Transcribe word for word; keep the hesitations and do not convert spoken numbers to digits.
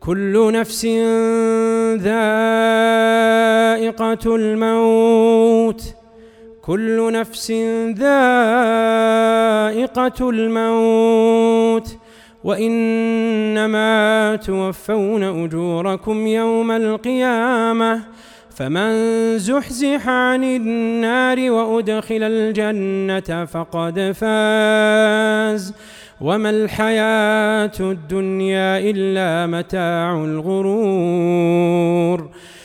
كل نفس ذائقة الموت كل نفس ذائقة الموت وإنما توفون أجوركم يوم القيامة فمن زحزح عن النار وأدخل الجنة فقد فاز وما الحياة الدنيا إلا متاع الغرور.